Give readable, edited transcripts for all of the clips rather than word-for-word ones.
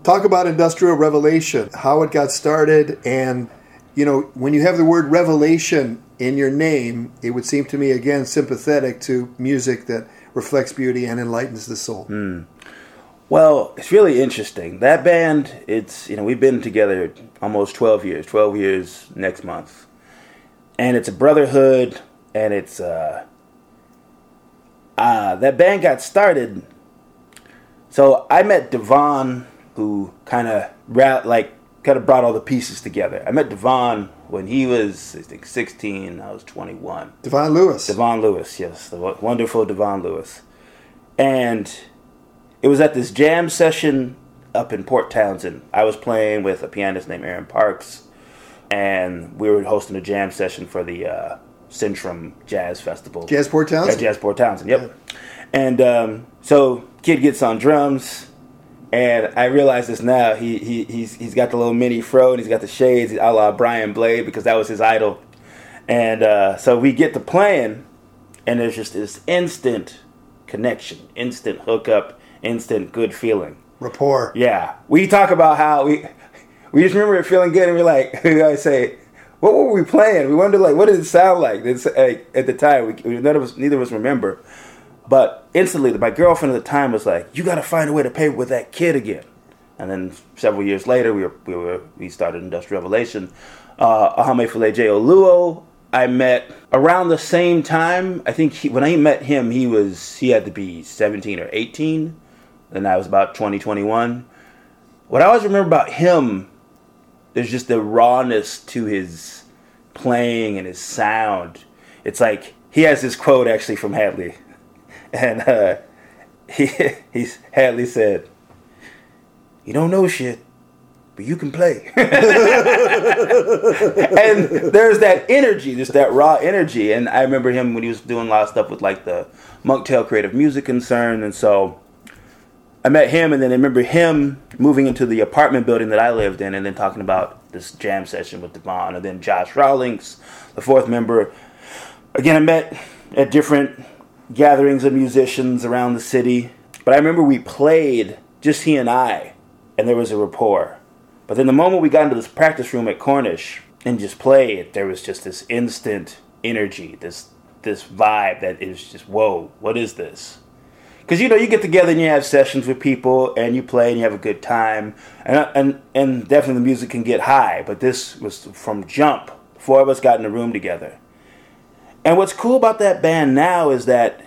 Talk about Industrial Revelation, how it got started, and, when you have the word revelation in your name, it would seem to me, again, sympathetic to music that reflects beauty and enlightens the soul. Well, it's really interesting. That band, we've been together almost 12 years next month. And it's a brotherhood, and it's, that band got started. So I met Devon, who kind of brought all the pieces together. I met Devon when he was, I think, 16. I was 21. Devon Lewis. Devon Lewis, yes. The wonderful Devon Lewis. And it was at this jam session up in Port Townsend. I was playing with a pianist named Aaron Parks, and we were hosting a jam session for the Centrum Jazz Festival. Jazz Port Townsend? Yeah, Jazz Port Townsend, yep. And so kid gets on drums, and I realize this now. He's got the little mini fro, and he's got the shades, a la Brian Blade, because that was his idol. And so we get to playing, and there's just this instant connection, instant hookup, instant good feeling. Rapport. Yeah. We talk about how we just remember it feeling good, and we're like, I say, what were we playing? We wonder, what did it sound like? At the time, neither of us remember. But instantly, my girlfriend at the time was like, "You got to find a way to play with that kid again." And then several years later, we started Industrial Revelation. Ahame Feleje Oluo, I met around the same time. I think when I met him, he had to be 17 or 18. Then I was about 20, 21. What I always remember about him, there's just the rawness to his playing and his sound. It's like he has this quote actually from Hadley. And Hadley said, "You don't know shit, but you can play." And there's that energy, just that raw energy. And I remember him when he was doing a lot of stuff with the Monktail Creative Music Concern. And so I met him, and then I remember him moving into the apartment building that I lived in, and then talking about this jam session with Devon. And then Josh Rawlings, the fourth member. Again, I met at different gatherings of musicians around the city. But I remember we played, just he and I, and there was a rapport. But then the moment we got into this practice room at Cornish and just played, there was just this instant energy, this vibe that is just, whoa, what is this? Because, you get together and you have sessions with people and you play and you have a good time. And definitely the music can get high. But this was from jump. 4 of us got in a room together. And what's cool about that band now is that,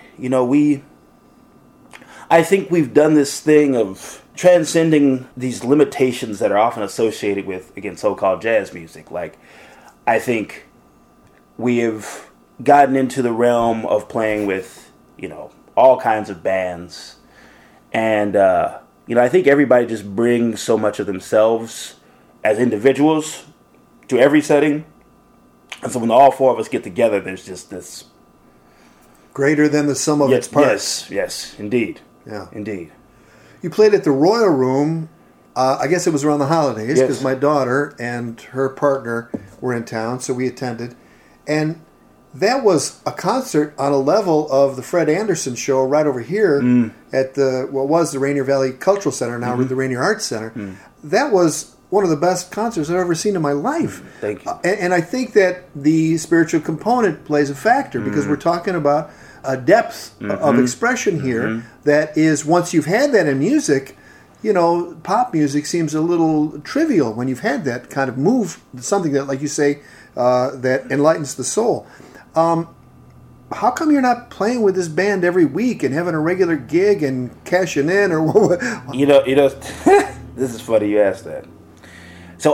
I think we've done this thing of transcending these limitations that are often associated with, again, so-called jazz music. I think we have gotten into the realm of playing with, all kinds of bands. And, I think everybody just brings so much of themselves as individuals to every setting. And so when all 4 of us get together, there's just this... Greater than the sum of its parts. Yes, indeed. Yeah. Indeed. You played at the Royal Room, I guess it was around the holidays, because my daughter and her partner were in town, so we attended. And that was a concert on a level of the Fred Anderson show right over here at what was the Rainier Valley Cultural Center, now the Rainier Arts Center. That was one of the best concerts I've ever seen in my life. Thank you. And I think that the spiritual component plays a factor because we're talking about a depth of expression here that is, once you've had that in music, pop music seems a little trivial when you've had that kind of move, something that, like you say, that enlightens the soul. How come you're not playing with this band every week and having a regular gig and cashing in or what? This is funny you asked that. So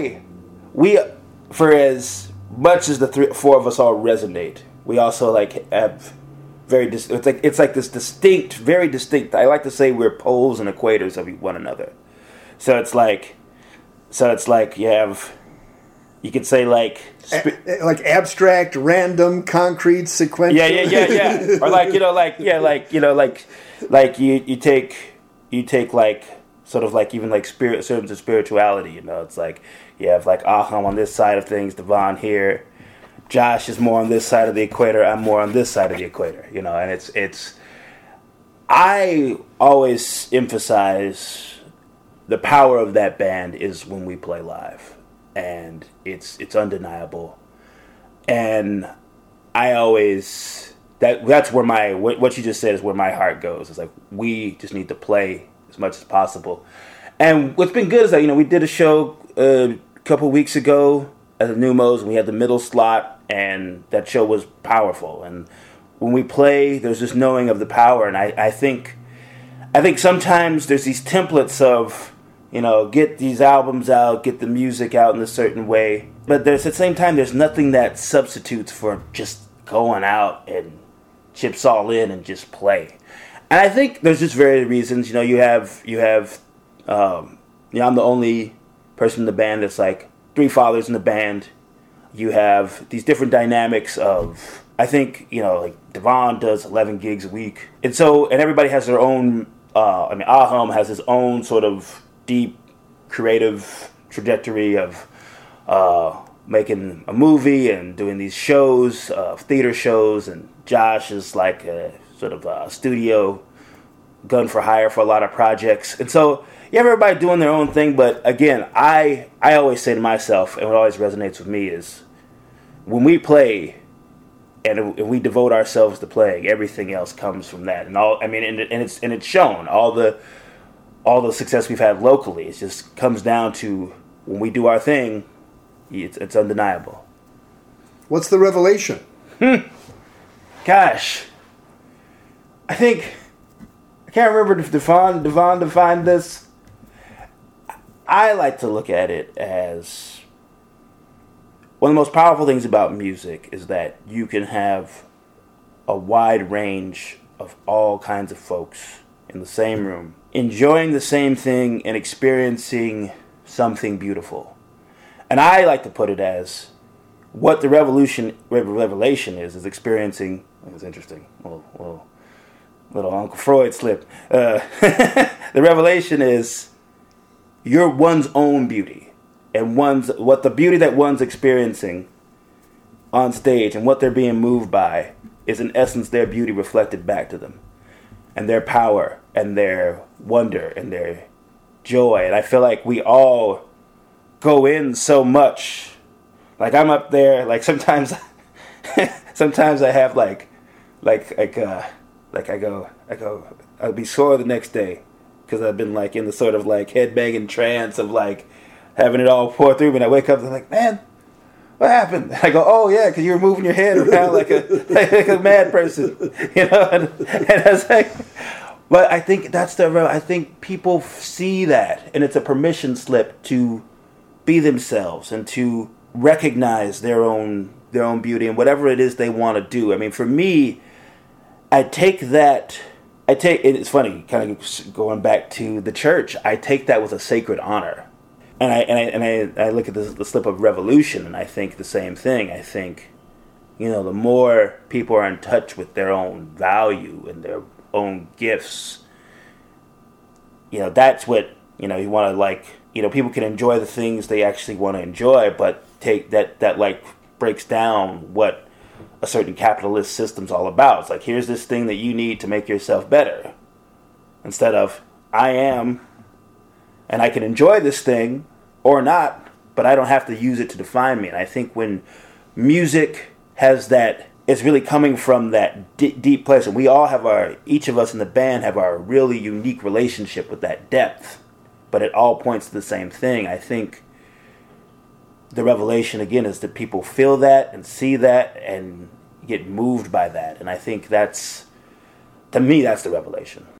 for as much as the 4 of us all resonate, we also have it's like this distinct, very distinct. I like to say we're poles and equators of one another. So it's like you could say like abstract, random, concrete, sequential. Yeah. Or you take sort of even spirit, terms of spirituality. It's like you have I'm on this side of things, Devon here. Josh is more on this side of the equator. I'm more on this side of the equator. And it's. I always emphasize the power of that band is when we play live, and it's undeniable. And I always that's where what you just said is where my heart goes. It's like we just need to play as much as possible. And what's been good is that we did a show a couple weeks ago at the Numos, and we had the middle slot, and that show was powerful. And when we play, there's this knowing of the power, and I think sometimes there's these templates of, get these albums out, get the music out in a certain way. But there's at the same time, there's nothing that substitutes for just going out and chips all in and just play. And I think there's just various reasons. You have I'm the only person in the band that's like 3 fathers in the band. You have these different dynamics of, I think, like Devon does 11 gigs a week. And everybody has their own, Aham has his own sort of deep creative trajectory of making a movie and doing these shows, theater shows, and Josh is like a sort of a studio gun for hire for a lot of projects. And so you have everybody doing their own thing, but again, I always say to myself, and what always resonates with me is when we play and we devote ourselves to playing, everything else comes from that. And it's shown. All the success we've had locally, it just comes down to when we do our thing, it's undeniable. What's the revelation? Gosh, I can't remember if Devon defined this. I like to look at it as one of the most powerful things about music is that you can have a wide range of all kinds of folks in the same room, enjoying the same thing and experiencing something beautiful. And I like to put it as what the revelation is experiencing. It was interesting. Little Uncle Freud slip. The revelation is you're one's own beauty, and what the beauty that one's experiencing on stage and what they're being moved by is in essence their beauty reflected back to them, and their power and their wonder and their joy. And I feel like we all go in so much. Like I'm up there. Like sometimes I have I'll be sore the next day because I've been like in the sort of like headbanging trance of like having it all pour through me. And I wake up and I'm like, man, what happened? I go, oh yeah, because you were moving your head around like a mad person, And I was like, but I think I think people see that, and it's a permission slip to be themselves and to recognize their own beauty and whatever it is they want to do. I mean, for me, it's funny, kind of going back to the church, I take that with a sacred honor. And I look at the slip of revolution, and I think the same thing. I think, the more people are in touch with their own value and their own gifts, that's what, you want to like, people can enjoy the things they actually want to enjoy, but take that like breaks down what a certain capitalist system's all about. It's like, here's this thing that you need to make yourself better. Instead of, I am, and I can enjoy this thing or not, but I don't have to use it to define me. And I think when music has that, it's really coming from that deep place. And we all have each of us in the band have our really unique relationship with that depth, but it all points to the same thing. I think the revelation, again, is that people feel that and see that and get moved by that. And I think to me, that's the revelation.